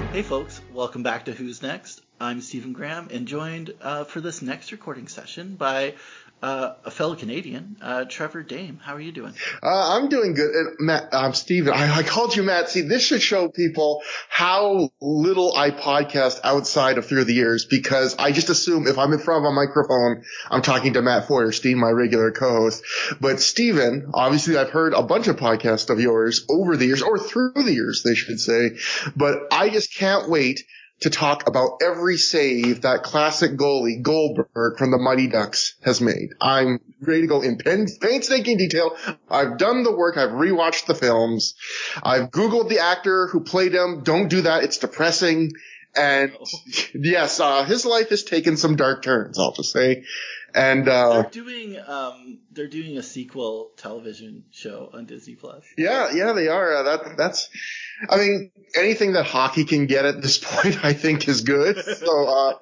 Hey folks, welcome back to Who's Next. I'm Stephen Graham and joined for this next recording session by a fellow Canadian, Trevor Dame. How are you doing? I'm doing good. Matt, I'm Steven. I called you Matt. See, this should show people how little I podcast outside of Through the Years, because I just assume if I'm in front of a microphone, I'm talking to Matt Feuerstein, my regular co-host. But Steven, obviously I've heard a bunch of podcasts of yours over the years, or through the years, they should say. But I just can't wait to talk about every save that classic goalie Goldberg from the Mighty Ducks has made. I'm ready to go in painstaking detail. I've done the work. I've rewatched the films. I've Googled the actor who played him. Don't do that. It's depressing. And yes, his life has taken some dark turns, I'll just say. And they're doing a sequel television show on Disney Plus. Yeah, they are. That's I mean, anything that hockey can get at this point, I think, is good. So,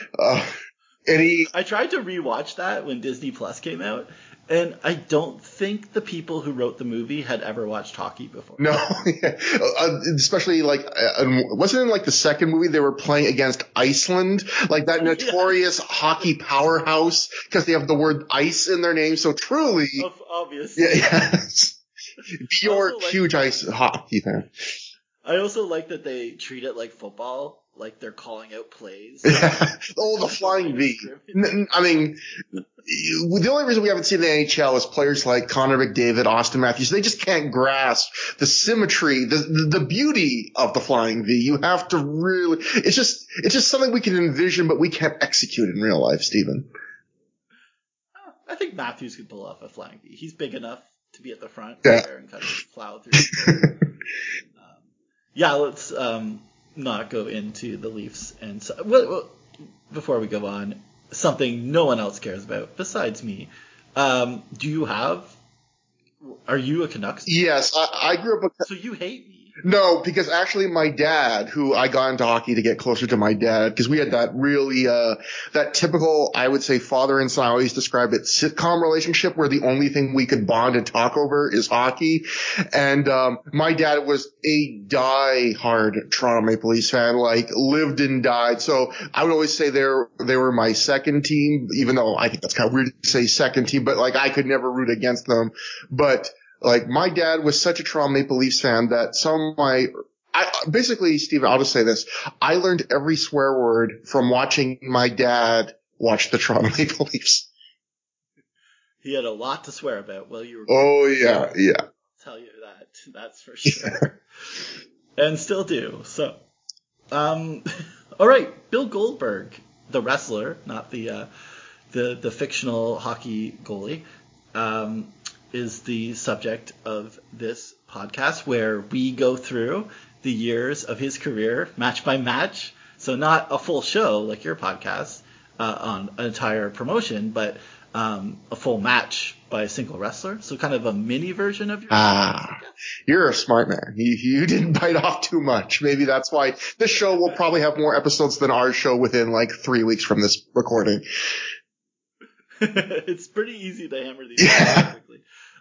I tried to rewatch that when Disney Plus came out, and I don't think the people who wrote the movie had ever watched hockey before. No, yeah. Especially wasn't it like the second movie they were playing against Iceland, like that notorious hockey powerhouse, because they have the word ice in their name. So truly, obviously, yes. You're a huge ice hockey fan. I also like that they treat it like football, like they're calling out plays. Oh, the flying V. I mean, the only reason we haven't seen the NHL is players like Connor McDavid, Austin Matthews. They just can't grasp the symmetry, the beauty of the flying V. You have to really, it's just something we can envision, but we can't execute in real life, Stephen. I think Matthews could pull off a flying V. He's big enough to be at the front there and kind of plow through. Let's not go into the Leafs. And so, before we go on, something no one else cares about besides me. Are you a Canucks? Yes, I grew up So you hate me. No, because actually my dad, who I got into hockey to get closer to my dad, because we had that really, that typical, I would say, father and son, I always describe it, sitcom relationship where the only thing we could bond and talk over is hockey. And, my dad was a die-hard Toronto Maple Leafs fan, like lived and died. So I would always say they were my second team, even though I think that's kind of weird to say second team, but like I could never root against them. But like, my dad was such a Toronto Maple Leafs fan that basically, Stephen, I'll just say this. I learned every swear word from watching my dad watch the Toronto Maple Leafs. He had a lot to swear about while you were. Oh, yeah. I'll tell you that's for sure. And still do. So, all right. Bill Goldberg, the wrestler, not the fictional hockey goalie, is the subject of this podcast, where we go through the years of his career match by match. So not a full show like your podcast on an entire promotion, but a full match by a single wrestler. So kind of a mini version of your podcast. You're a smart man. You didn't bite off too much. Maybe that's why this show will probably have more episodes than our show within like 3 weeks from this recording. It's pretty easy to hammer these things quickly.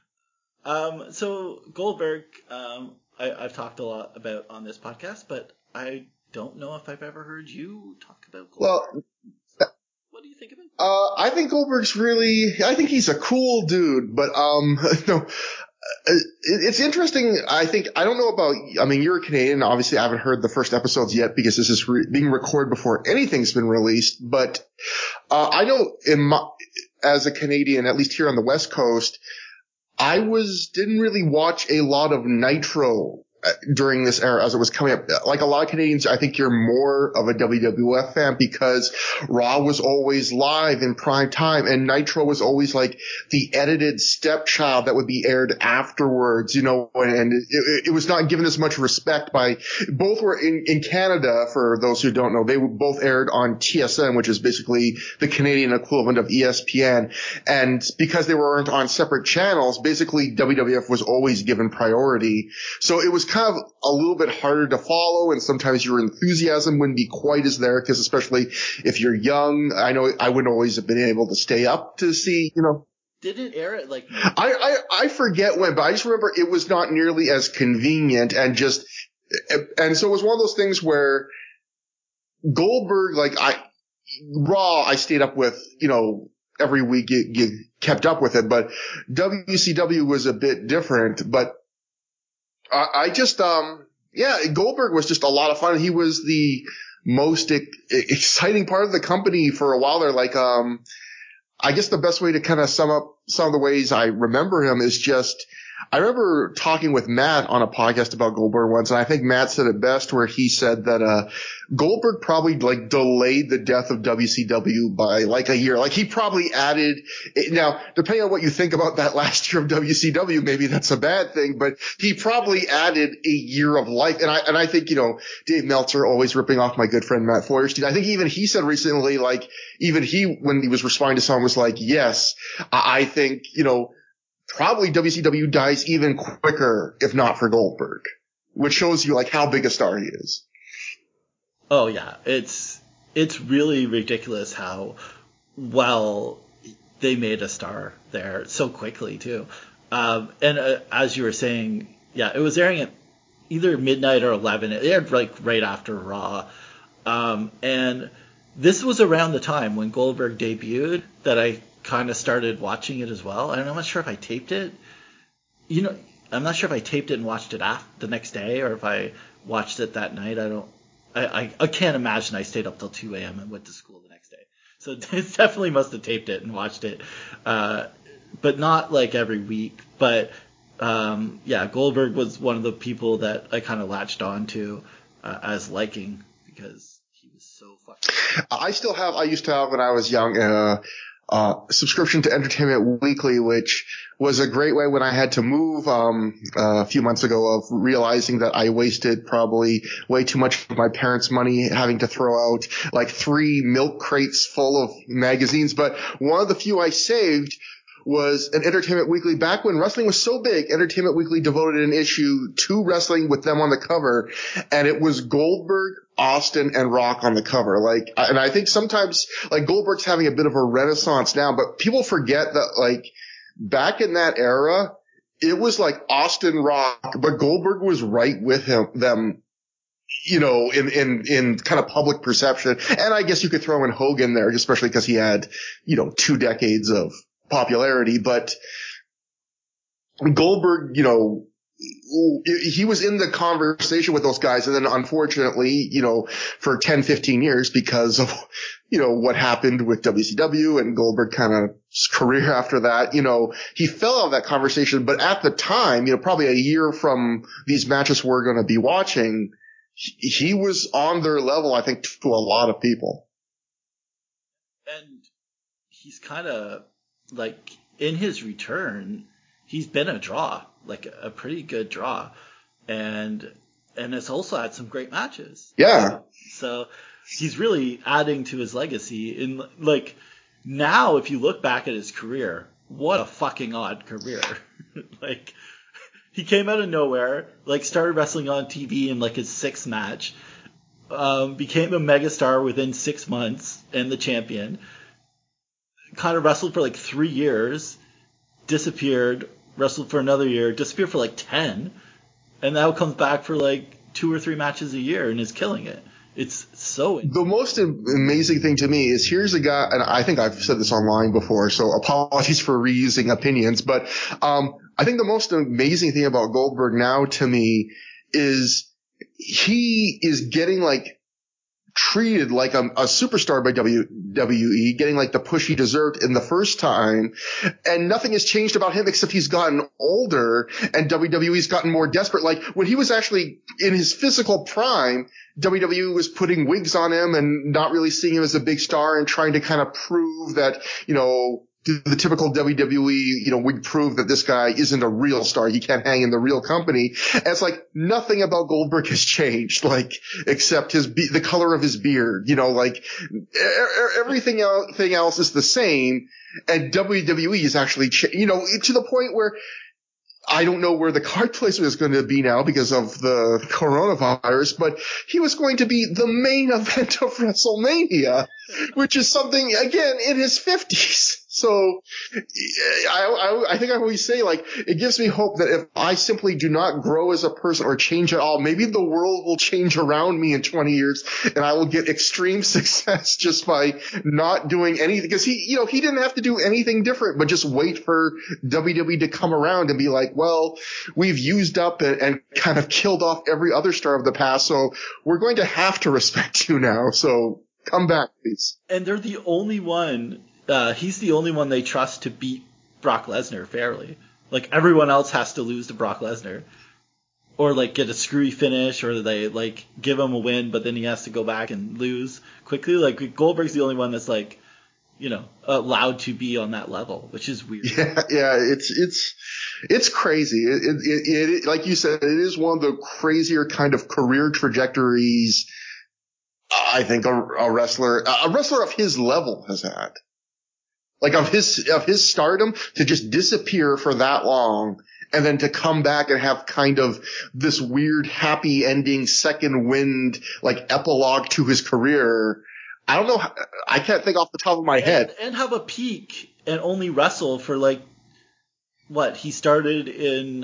So Goldberg, I've talked a lot about on this podcast, but I don't know if I've ever heard you talk about Goldberg. Well, what do you think of him? I think Goldberg's I think he's a cool dude, but no. It's interesting. I don't know about, you're a Canadian. Obviously, I haven't heard the first episodes yet because this is being recorded before anything's been released. But, I know as a Canadian, at least here on the West Coast, I didn't really watch a lot of Nitro during this era as it was coming up. Like a lot of Canadians, I think you're more of a WWF fan because Raw was always live in prime time and Nitro was always like the edited stepchild that would be aired afterwards, and it was not given as much respect by both were in Canada. For those who don't know, they were both aired on TSN, which is basically the Canadian equivalent of ESPN. And because they weren't on separate channels, basically WWF was always given priority. So it was kind of a little bit harder to follow, and sometimes your enthusiasm wouldn't be quite as there, because especially if you're young, I know I wouldn't always have been able to stay up to see, Did it air at like? I forget when, but I just remember it was not nearly as convenient, and just And so it was one of those things where Goldberg, like Raw, I stayed up with, every week you kept up with it, but WCW was a bit different. But I just, Goldberg was just a lot of fun. He was the most exciting part of the company for a while there. Like, I guess the best way to kind of sum up some of the ways I remember him is just, I remember talking with Matt on a podcast about Goldberg once, and I think Matt said it best where he said that Goldberg probably like delayed the death of WCW by like a year. Like he probably added – now, depending on what you think about that last year of WCW, maybe that's a bad thing, but he probably added a year of life. And I think, Dave Meltzer always ripping off my good friend Matt Feuerstein. I think even he said recently, like even he, when he was responding to someone, was like, yes, I think, probably WCW dies even quicker if not for Goldberg, which shows you like how big a star he is. Oh yeah, it's really ridiculous how well they made a star there so quickly too. As you were saying, yeah, it was airing at either midnight or 11. It aired like right after Raw, and this was around the time when Goldberg debuted that I kind of started watching it as well. And I'm not sure if I taped it. I'm not sure if I taped it and watched it the next day or if I watched it that night. I can't imagine I stayed up till 2 a.m. and went to school the next day. So it definitely must have taped it and watched it. But not like every week. But Goldberg was one of the people that I kind of latched on to as liking because he was so fucking. I used to have when I was young, subscription to Entertainment Weekly, which was a great way when I had to move a few months ago of realizing that I wasted probably way too much of my parents' money having to throw out like 3 milk crates full of magazines. But one of the few I saved was an Entertainment Weekly. Back when wrestling was so big, Entertainment Weekly devoted an issue to wrestling with them on the cover, and it was Goldberg, Austin, and Rock on the cover. And I think sometimes like Goldberg's having a bit of a renaissance now, but people forget that like back in that era, it was like Austin, Rock, but Goldberg was right with them. In kind of public perception. And I guess you could throw in Hogan there, especially because he had, 2 decades of popularity. But Goldberg, he was in the conversation with those guys. And then unfortunately, for 10, 15 years because of, what happened with WCW and Goldberg kind of career after that, he fell out of that conversation. But at the time, probably a year from these matches we're going to be watching, he was on their level, I think, to a lot of people. And he's kind of like in his return, he's been a draw, like a pretty good draw, and it's also had some great matches. Yeah. So he's really adding to his legacy. In like now, if you look back at his career, what a fucking odd career. Like. He came out of nowhere, like started wrestling on TV in like his 6th match, became a megastar within 6 months and the champion, kind of wrestled for like 3 years, disappeared, wrestled for another year, disappeared for like 10, and now comes back for like 2 or 3 matches a year and is killing it. It's so the most amazing thing to me is here's a guy, and I think I've said this online before, so apologies for reusing opinions, but I think the most amazing thing about Goldberg now to me is he is getting like treated like a superstar by WWE, getting like the push he deserved in the first time, and nothing has changed about him except he's gotten older and WWE's gotten more desperate. Like when he was actually in his physical prime, WWE was putting wigs on him and not really seeing him as a big star and trying to kind of prove that, the typical WWE, we prove that this guy isn't a real star. He can't hang in the real company. And it's like nothing about Goldberg has changed, like, except the color of his beard, everything else is the same. And WWE is actually, to the point where I don't know where the card placement is going to be now because of the coronavirus, but he was going to be the main event of WrestleMania, which is something, again, in his 50s. So I think I always say, like, it gives me hope that if I simply do not grow as a person or change at all, maybe the world will change around me in 20 years and I will get extreme success just by not doing anything. Because he didn't have to do anything different, but just wait for WWE to come around and be like, well, we've used up and kind of killed off every other star of the past, so we're going to have to respect you now. So come back, please. And they're the only one. He's the only one they trust to beat Brock Lesnar fairly. Like, everyone else has to lose to Brock Lesnar, or like get a screwy finish, or they like give him a win, but then he has to go back and lose quickly. Like, Goldberg's the only one that's like, allowed to be on that level, which is weird. Yeah, it's crazy. It like you said, it is one of the crazier kind of career trajectories I think a wrestler of his level has had. Like, of his stardom to just disappear for that long and then to come back and have kind of this weird happy ending second wind, like, epilogue to his career. I don't know. I can't think off the top of my head. And have a peak and only wrestle for, like, what? He started in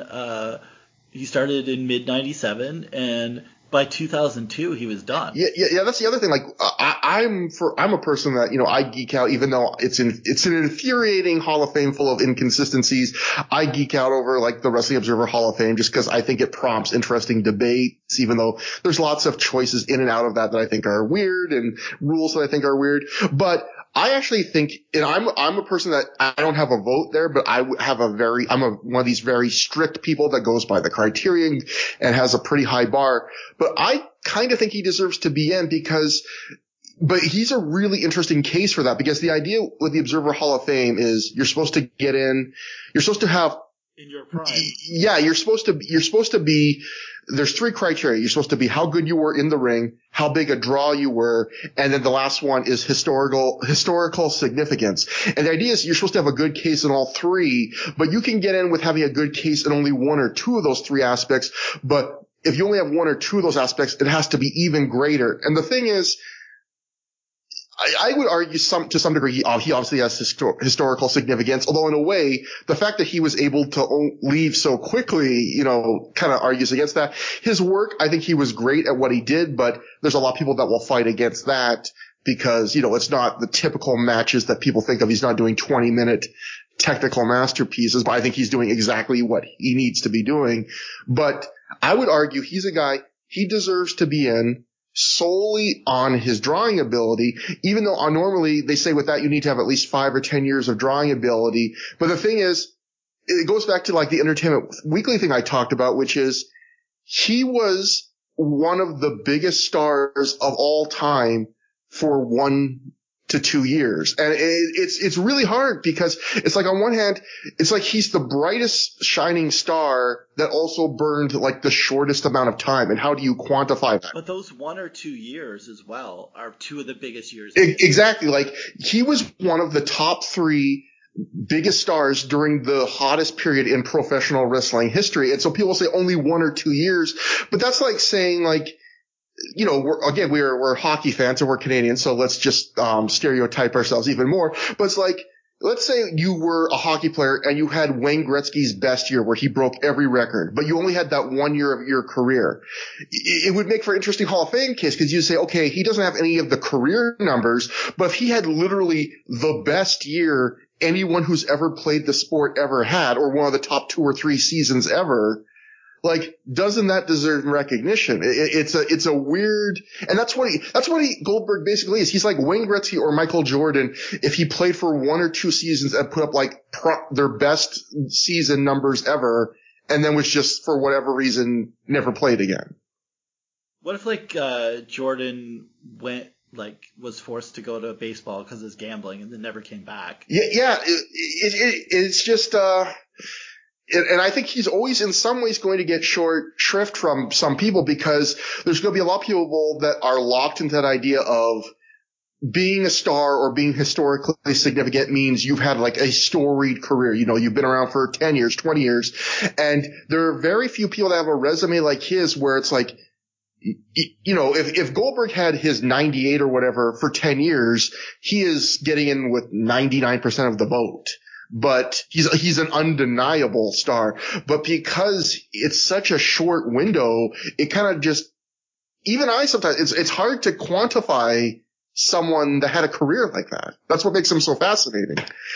mid '97, and by 2002 he was done. Yeah. That's the other thing. Like, I'm a person that, I geek out, even though it's an infuriating Hall of Fame full of inconsistencies. I geek out over, like, the Wrestling Observer Hall of Fame just because I think it prompts interesting debates, even though there's lots of choices in and out of that I think are weird and rules that I think are weird. But I actually think, and I'm a person that I don't have a vote there, but I'm one of these very strict people that goes by the criterion and has a pretty high bar. But I kind of think he deserves to be in but he's a really interesting case for that, because the idea with the Observer Hall of Fame is you're supposed to get in, you're supposed to have in your prime. Yeah, you're supposed to be, there's three criteria. You're supposed to be how good you were in the ring, how big a draw you were, and then the last one is historical significance. And the idea is you're supposed to have a good case in all three, but you can get in with having a good case in only one or two of those three aspects. But if you only have one or two of those aspects, it has to be even greater. And the thing is, I would argue to some degree he obviously has historical significance, although in a way the fact that he was able to leave so quickly, kind of argues against that. His work, I think he was great at what he did, but there's a lot of people that will fight against that because, it's not the typical matches that people think of. He's not doing 20-minute technical masterpieces, but I think he's doing exactly what he needs to be doing. But I would argue he's a guy, he deserves to be in solely on his drawing ability, even though normally they say with that you need to have at least 5 or 10 years of drawing ability. But the thing is, it goes back to like the Entertainment Weekly thing I talked about, which is he was one of the biggest stars of all time for 1 to 2 years. And it's really hard because it's like, on one hand, it's like he's the brightest shining star that also burned like the shortest amount of time. And how do you quantify that? But those 1 or 2 years as well are two of the biggest years. Exactly. Like, he was one of the top 3 biggest stars during the hottest period in professional wrestling history. And so people say only 1 or 2 years, but that's like saying, like, we're hockey fans and we're Canadians, so let's just stereotype ourselves even more. But it's like, let's say you were a hockey player and you had Wayne Gretzky's best year where he broke every record, but you only had that 1 year of your career. It would make for an interesting Hall of Fame case, because you say, okay, he doesn't have any of the career numbers, but if he had literally the best year anyone who's ever played the sport ever had, or one of the top 2 or 3 seasons ever, like, doesn't that deserve recognition? It's a weird, and that's what Goldberg basically is. He's like Wayne Gretzky or Michael Jordan if he played for 1 or 2 seasons and put up like their best season numbers ever, and then was just, for whatever reason, never played again. What if like Jordan was forced to go to baseball because of his gambling and then never came back? Yeah. It's just and I think he's always in some ways going to get short shrift from some people, because there's going to be a lot of people that are locked into that idea of being a star or being historically significant means you've had like a storied career. You've been around for 10 years, 20 years. And there are very few people that have a resume like his where it's like, you know, if Goldberg had his 98 or whatever for 10 years, he is getting in with 99% of the vote. But he's an undeniable star. But because it's such a short window, it kind of just, even I sometimes, it's hard to quantify someone that had a career like that. That's what makes him so fascinating.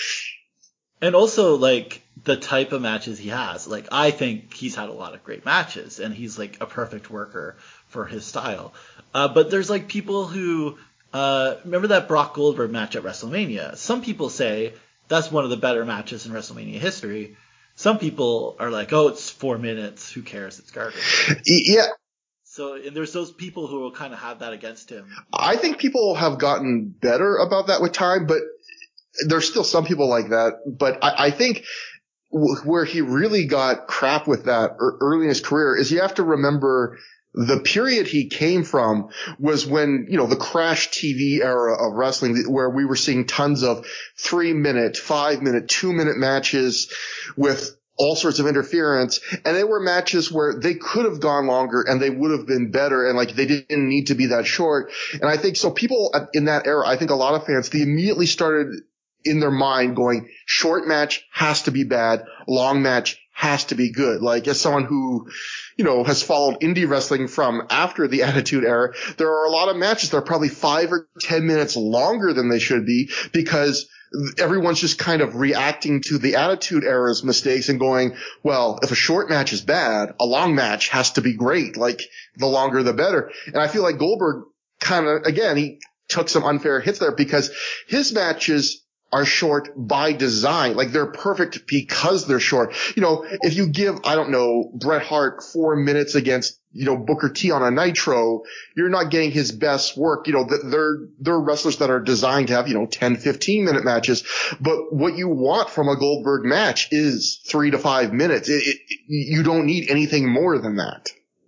And also, like, the type of matches he has. Like, I think he's had a lot of great matches, and he's, like, a perfect worker for his style. But there's, like, people who, remember that Brock Goldberg match at WrestleMania? Some people say that's one of the better matches in WrestleMania history. Some people are like, oh, it's 4 minutes. Who cares? It's garbage. Yeah. So, and there's those people who will kind of have that against him. I think people have gotten better about that with time, but there's still some people like that. But I think where he really got crap with that early in his career is you have to remember the period he came from was when, you know, the Crash TV era of wrestling, where we were seeing tons of 3-minute, 5-minute, 2-minute matches with all sorts of interference. And they were matches where they could have gone longer and they would have been better. And like, they didn't need to be that short. And I think so people in that era, I think a lot of fans, they immediately started in their mind going, short match has to be bad. Long match has to be good. Like, as someone who, you know, has followed indie wrestling from after the Attitude Era, there are a lot of matches that are probably 5 or 10 minutes longer than they should be because everyone's just kind of reacting to the Attitude Era's mistakes and going, well, if a short match is bad, a long match has to be great. Like, the longer the better. And I feel like Goldberg kind of, again, he took some unfair hits there because his matches are short by design. Like, they're perfect because they're short. You know, if you give, I don't know, Bret Hart 4 minutes against, you know, Booker T on a Nitro, you're not getting his best work. You know, they're wrestlers that are designed to have, you know, 10, 15 minute matches. But what you want from a Goldberg match is 3 to 5 minutes. You don't need anything more than that.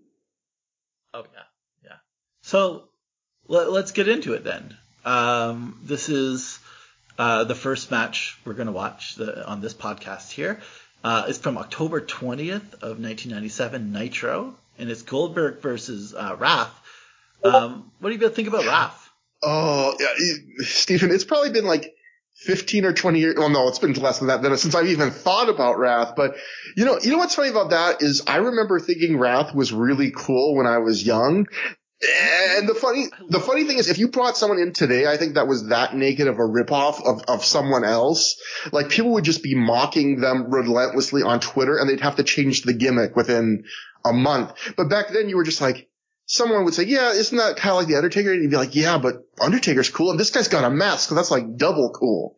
Oh, yeah. Yeah. So let's get into it then. This is the first match we're going to watch on this podcast here. It's from October 20th of 1997, Nitro, and it's Goldberg versus Wrath. What do you think about Wrath? Oh, yeah, Stephen, it's probably been like 15 or 20 years. Well, no, it's been less than that since I've even thought about Wrath. But you know what's funny about that is I remember thinking Wrath was really cool when I was young. And the funny thing is, if you brought someone in today, I think that was that naked of a ripoff of someone else, like, people would just be mocking them relentlessly on Twitter, and they'd have to change the gimmick within a month. But back then, you were just like, someone would say, yeah, isn't that kind of like the Undertaker? And you'd be like, yeah, but Undertaker's cool, and this guy's got a mask, so that's like double cool.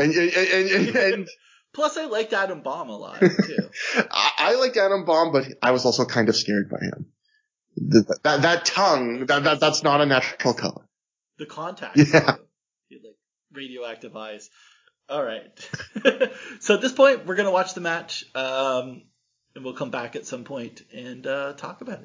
And Plus, I liked Adam Bomb a lot too. I liked Adam Bomb, but I was also kind of scared by him. That tongue, that's not a natural color. The contacts. Yeah. Like radioactive eyes. All right. So at this point, we're going to watch the match, and we'll come back at some point and talk about it.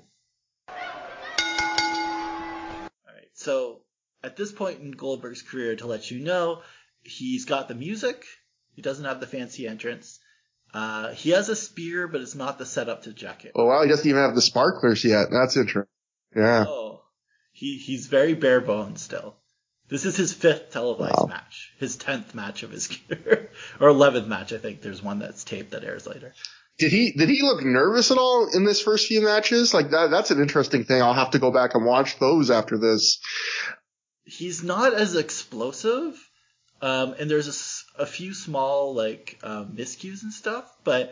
All right. So at this point in Goldberg's career, to let you know, he's got the music. He doesn't have the fancy entrance. He has a spear, but it's not the setup to jacket. Oh, wow. He doesn't even have the sparklers yet. That's interesting. Yeah. Oh, he's very bare bones still. This is his 5th televised match. His 10th match of his career. Or 11th match, I think. There's one that's taped that airs later. Did he look nervous at all in this first few matches? Like, that's an interesting thing. I'll have to go back and watch those after this. He's not as explosive. And there's a few small, like, miscues and stuff, but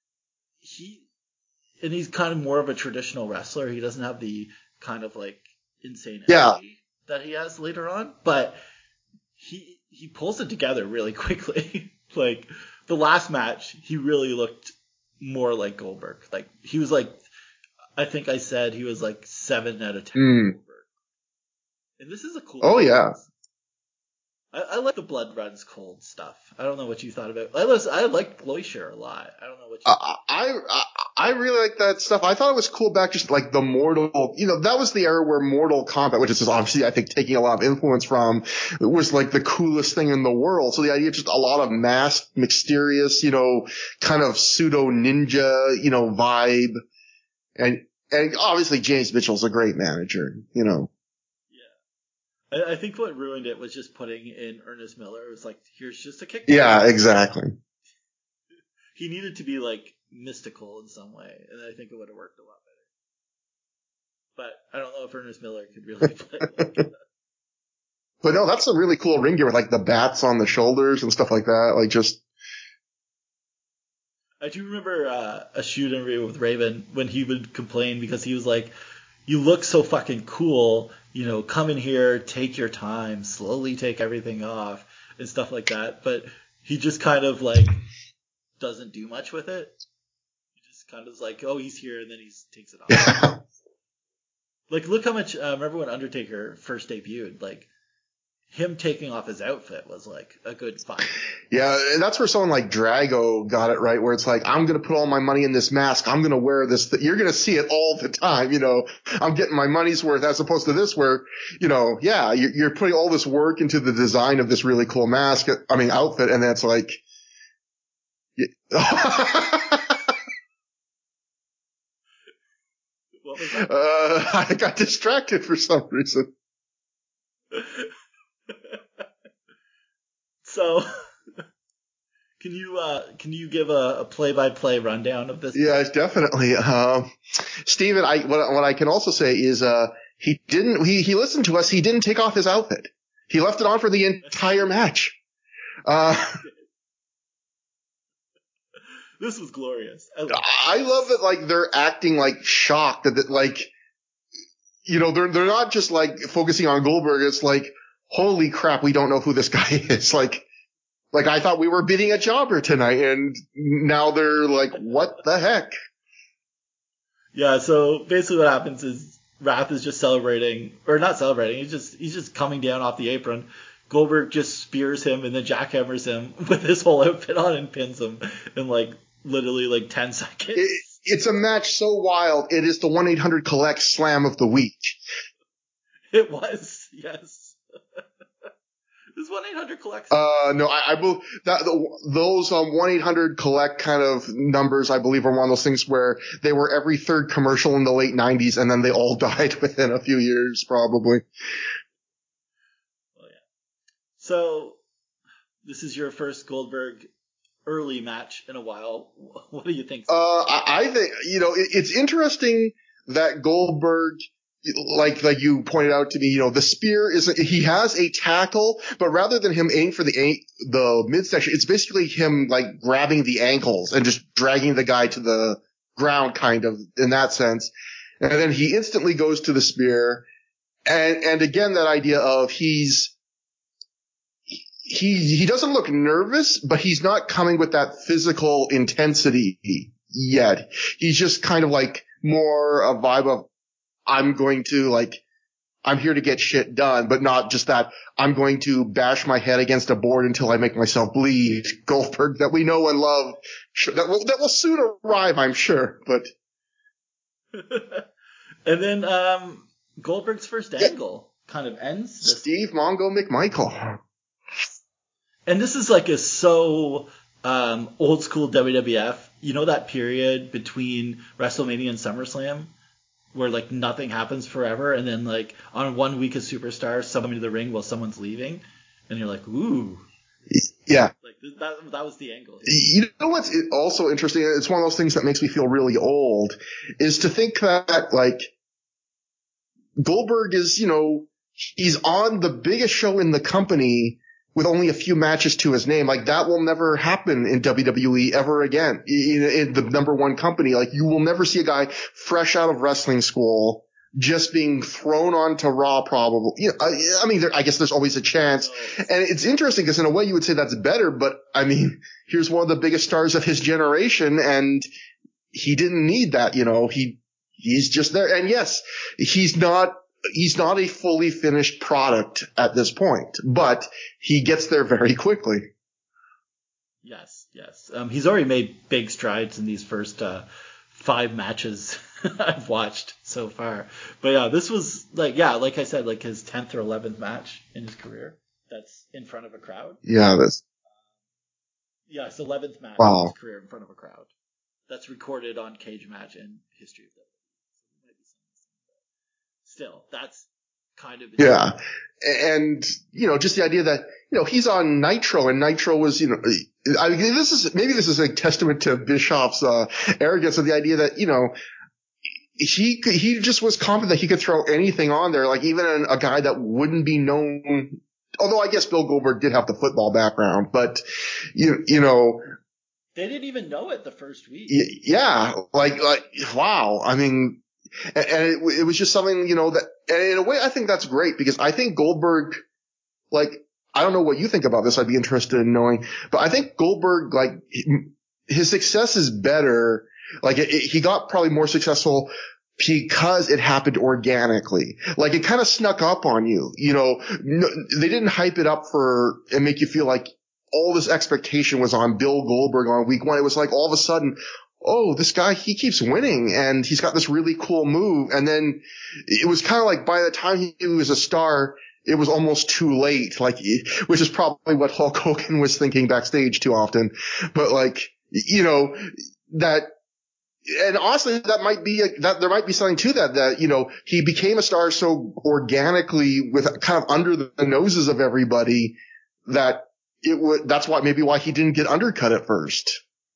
he's kind of more of a traditional wrestler. He doesn't have the kind of, like, insane energy that he has later on, but he pulls it together really quickly. Like, the last match, he really looked more like Goldberg. Like, he was like, I think I said he was like 7 out of 10 Goldberg. And this is a cool Oh, yeah. I like the blood runs cold stuff. I don't know what you thought about it. I liked Glacier a lot. I don't know what you I really like that stuff. I thought it was cool back just like the Mortal, you know, that was the era where Mortal Kombat, which is obviously, I think, taking a lot of influence from, it was like the coolest thing in the world. So the idea of just a lot of masked, mysterious, you know, kind of pseudo ninja, you know, vibe. And And obviously James Mitchell's a great manager, you know. Yeah. I think what ruined it was just putting in Ernest Miller. It was like, here's just a kickball. Yeah, exactly. He needed to be like mystical in some way, and I think it would have worked a lot better. But I don't know if Ernest Miller could really play like that. But no, that's a really cool ring gear with like the bats on the shoulders and stuff like that. Like just. I do remember a shoot interview with Raven when he would complain because he was like, you look so fucking cool, you know, come in here, take your time, slowly take everything off and stuff like that. But he just kind of like doesn't do much with it. He just kind of is like, oh, he's here, and then he takes it off. Like, look how much, remember when Undertaker first debuted, like, him taking off his outfit was like a good 5 minutes. Yeah, and that's where someone like Drago got it right, where it's like, I'm going to put all my money in this mask. I'm going to wear this. You're going to see it all the time. You know, I'm getting my money's worth, as opposed to this where, you know, yeah, you're putting all this work into the design of this really cool mask. I mean, outfit. And that's like, What was that? I got distracted for some reason. So, can you give a play-by-play rundown of this? Yeah, definitely. Steven, what I can also say is, he listened to us. He didn't take off his outfit. He left it on for the entire match. This was glorious. I love that, like, they're acting like shocked that, like, you know, they're not just like focusing on Goldberg. It's like, holy crap, we don't know who this guy is. Like I thought we were beating a jobber tonight, and now they're like, what the heck? Yeah, so basically what happens is Wrath is just celebrating, or not celebrating, he's just coming down off the apron. Goldberg just spears him and then jackhammers him with his whole outfit on and pins him in like literally like 10 seconds. It's a match so wild. It is the 1-800-COLLECT slam of the week. It was, yes. This 1-800-COLLECT. No, I believe that those 1-800-COLLECT kind of numbers, I believe, are one of those things where they were every third commercial in the late 90s, and then they all died within a few years, probably. Well, yeah. So this is your first Goldberg early match in a while. What do you think? I think, you know, it's interesting that Goldberg, like you pointed out to me, you know, the spear he has a tackle, but rather than him aiming for the midsection, it's basically him like grabbing the ankles and just dragging the guy to the ground, kind of, in that sense. And then he instantly goes to the spear. And again, that idea of he doesn't look nervous, but he's not coming with that physical intensity yet. He's just kind of like more a vibe of, I'm here to get shit done, but not just that I'm going to bash my head against a board until I make myself bleed. Goldberg that we know and love. That will soon arrive, I'm sure, but. And then, Goldberg's first angle kind of ends. Steve Mongo McMichael. And this is like so old school WWF. You know that period between WrestleMania and SummerSlam where like nothing happens forever, and then like on 1 week of Superstars, someone to the ring while someone's leaving, and you're like, ooh. Yeah. Like that was the angle. You know what's also interesting? It's one of those things that makes me feel really old, is to think that like Goldberg is, you know, he's on the biggest show in the company with only a few matches to his name. Like that will never happen in WWE ever again. In the number one company, like you will never see a guy fresh out of wrestling school just being thrown onto Raw, probably. You know, I mean, I guess there's always a chance. And it's interesting because in a way you would say that's better, but I mean, here's one of the biggest stars of his generation, and he didn't need that, you know, he's just there. And yes, he's not a fully finished product at this point, but he gets there very quickly. Yes. He's already made big strides in these first 5 matches I've watched so far. But yeah, this was like I said, like his 10th or 11th match in his career that's in front of a crowd. Yeah, that's. Yeah, it's 11th match Wow. in his career in front of a crowd. That's recorded on Cage Match in history of still, that's kind of yeah. And, just the idea that, he's on Nitro, and Nitro was, I mean, this is a testament to Bischoff's, arrogance of the idea that, he just was confident that he could throw anything on there, like even a guy that wouldn't be known. Although I guess Bill Goldberg did have the football background, but they didn't even know it the first week. Yeah, like wow. I mean, and it was just something, that, and in a way I think that's great, because I think Goldberg, like, I don't know what you think about this. I'd be interested in knowing, but I think Goldberg, like, his success is better. Like, he got probably more successful because it happened organically. Like, it kind of snuck up on you, they didn't hype it up and make you feel like all this expectation was on Bill Goldberg on week one. It was like all of a sudden, oh, this guy, he keeps winning and he's got this really cool move. And then it was kind of like by the time he was a star, it was almost too late, like, which is probably what Hulk Hogan was thinking backstage too often. But like, that, and honestly, that might be that there might be something to that, he became a star so organically with kind of under the noses of everybody that that's why he didn't get undercut at first.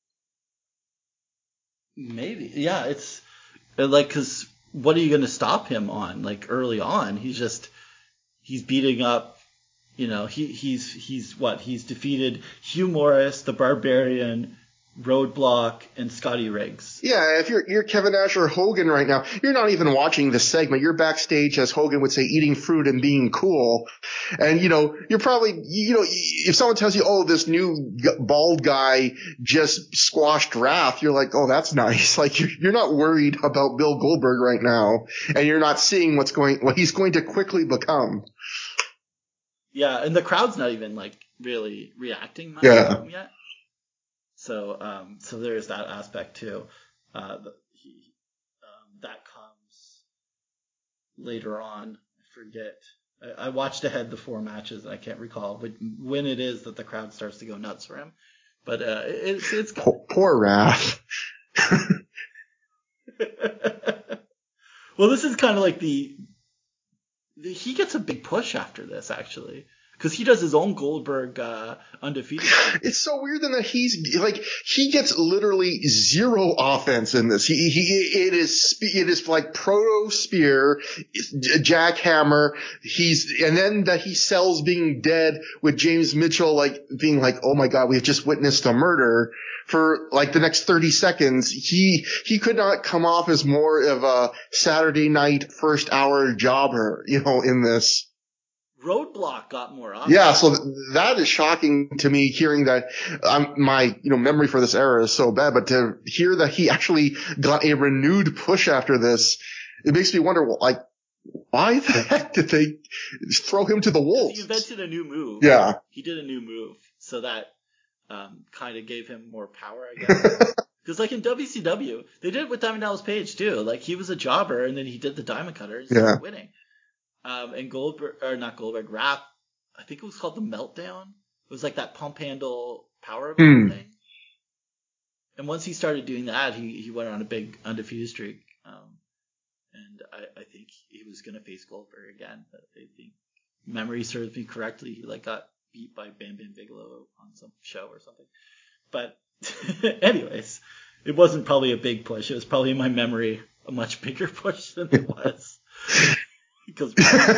Maybe. Yeah. It's like, cause what are you going to stop him on? Like, early on, he's beating up, he's defeated Hugh Morris, the Barbarian, Roadblock, and Scotty Riggs. Yeah, if you're Kevin Nash or Hogan right now, you're not even watching this segment. You're backstage, as Hogan would say, eating fruit and being cool. And, you're probably, if someone tells you, oh, this new bald guy just squashed Wrath, you're like, oh, that's nice. Like, you're not worried about Bill Goldberg right now, and you're not seeing what he's going to quickly become. Yeah, and the crowd's not even, like, really reacting much to him yet. So there's that aspect too. That comes later on. I forget. I watched ahead the 4 matches. And I can't recall when it is that the crowd starts to go nuts for him. But it's poor Wrath. Well, this is kind of like he gets a big push after this, actually. Because he does his own Goldberg undefeated. It's so weird then that he gets literally zero offense in this. It is like proto spear, jackhammer. And then that he sells being dead with James Mitchell, like being like, oh my God, we've just witnessed a murder for like the next 30 seconds. He could not come off as more of a Saturday night first hour jobber, in this. Roadblock got more offense. Yeah, so that is shocking to me, hearing that. My memory for this era is so bad, but to hear that he actually got a renewed push after this, it makes me wonder, like, why the heck did they throw him to the wolves? He invented a new move. Yeah, he did a new move, so that kind of gave him more power, I guess. Because like in WCW, they did it with Diamond Dallas Page too. Like, he was a jobber, and then he did the Diamond Cutters, and winning. And Wrath, I think it was called the Meltdown. It was like that pump handle power thing. And once he started doing that, he went on a big undefeated streak. And I think he was going to face Goldberg again. But I think memory serves me correctly. He got beat by Bam Bam Bigelow on some show or something. But anyways, it wasn't probably a big push. It was probably in my memory a much bigger push than it was. Because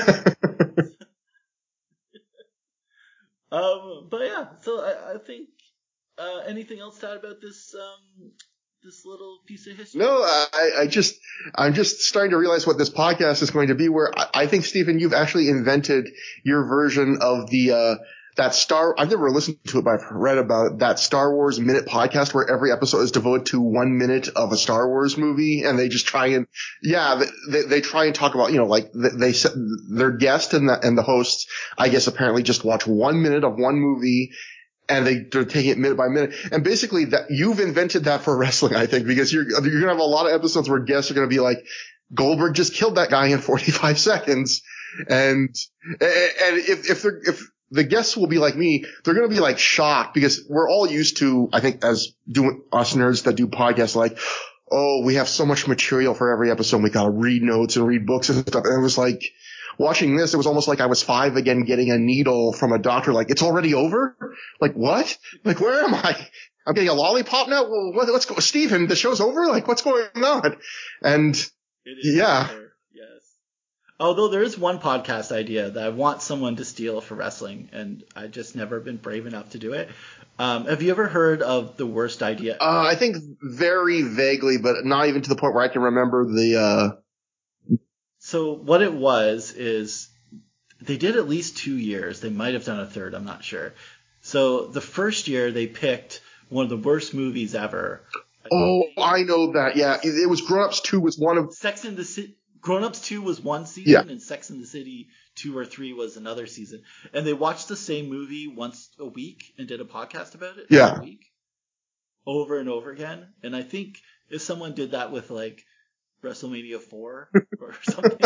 but yeah, so I think anything else to add about this this little piece of history? No, I'm just starting to realize what this podcast is going to be, where I think, Stephen, you've actually invented your version of the I've never listened to it, but I've read about it, that Star Wars Minute podcast where every episode is devoted to 1 minute of a Star Wars movie, and they just try and, they try and talk about, like, their guest and the hosts, I guess, apparently just watch 1 minute of one movie, and they're taking it minute by minute. And basically that you've invented that for wrestling, I think, because you're going to have a lot of episodes where guests are going to be like, Goldberg just killed that guy in 45 seconds. And if the guests will be like me, they're going to be like shocked, because we're all used to, I think, as doing us nerds that do podcasts, like, oh, we have so much material for every episode. We got to read notes and read books and stuff. And it was like, watching this, it was almost like I was 5 again, getting a needle from a doctor. Like, it's already over? Like, what? Like, where am I? I'm getting a lollipop now? Well, let's go. Steven, the show's over? Like, what's going on? And yeah. Over. Yes. Although there is one podcast idea that I want someone to steal for wrestling, and I've just never been brave enough to do it. Have you ever heard of The Worst Idea? I think very vaguely, but not even to the point where I can remember the, So what it was is they did at least 2 years. They might have done a third. I'm not sure. So the first year they picked one of the worst movies ever. Oh, I know that. Yeah. It was Grown Ups 2 was one of Sex and the City. Grown Ups 2 was one season, and Sex and the City 2 or 3 was another season. And they watched the same movie once a week and did a podcast about it a week, over and over again. And I think if someone did that with like WrestleMania 4 or something,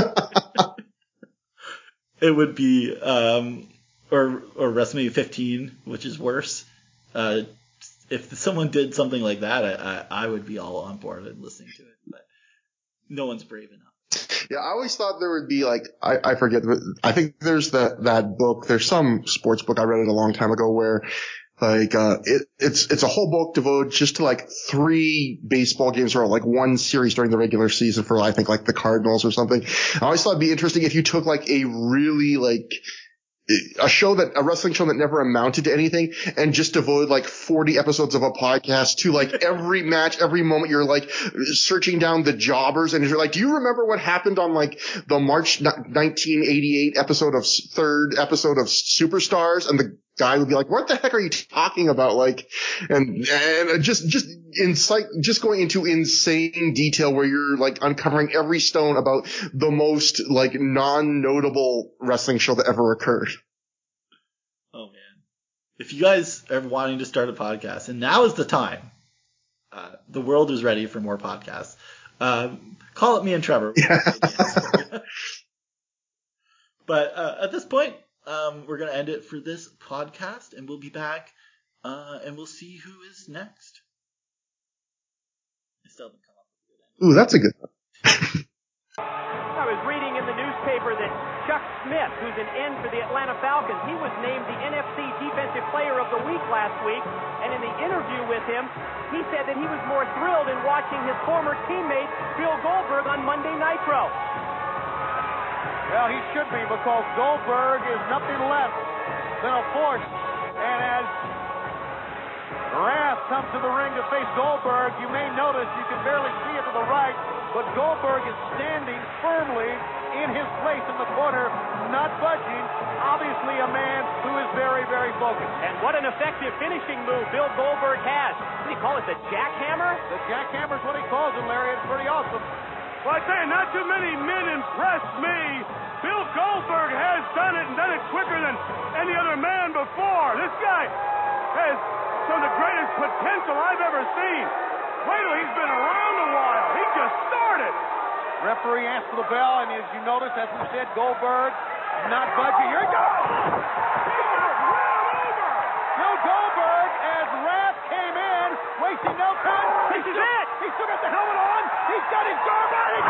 it would be or WrestleMania 15, which is worse. If someone did something like that, I would be all on board and listening to it. But no one's brave enough. Yeah, I always thought there would be like, I forget, I think there's that book, there's some sports book, I read it a long time ago where like, it's a whole book devoted just to like 3 baseball games or like 1 series during the regular season for I think like the Cardinals or something. I always thought it'd be interesting if you took like a really like, a wrestling show that never amounted to anything and just devoted like 40 episodes of a podcast to like every match, every moment you're like searching down the jobbers and you're like, do you remember what happened on like the March 1988 third episode of Superstars? And the guy would be like, what the heck are you talking about? Like, and just going into insane detail where you're like uncovering every stone about the most like non-notable wrestling show that ever occurred. Oh man. If you guys are wanting to start a podcast, and now is the time, the world is ready for more podcasts. Call it me and Trevor. Yeah. But at this point, we're going to end it for this podcast, and we'll be back, and we'll see who is next. I still haven't come up with a good end. Ooh, that's a good one. I was reading in the newspaper that Chuck Smith, who's an end for the Atlanta Falcons, he was named the NFC Defensive Player of the Week last week, and in the interview with him, he said that he was more thrilled in watching his former teammate, Bill Goldberg, on Monday Nitro. Well, he should be, because Goldberg is nothing less than a force. And as Wrath comes to the ring to face Goldberg, you may notice you can barely see it to the right, but Goldberg is standing firmly in his place in the corner, not budging. Obviously a man who is very, very focused. And what an effective finishing move Bill Goldberg has. What do you call it, the jackhammer? The jackhammer is what he calls it, Larry. It's pretty awesome. Well, I tell you, not too many men impress me. Bill Goldberg has done it and done it quicker than any other man before. This guy has some of the greatest potential I've ever seen. Wait till he's been around a while. He just started. Referee asks for the bell, and as you notice, as we said, Goldberg not budging. Here he goes. Bill Goldberg, as Wrath came in, wasting no time. This is it. He's still got the helmet on. He's got his guard on.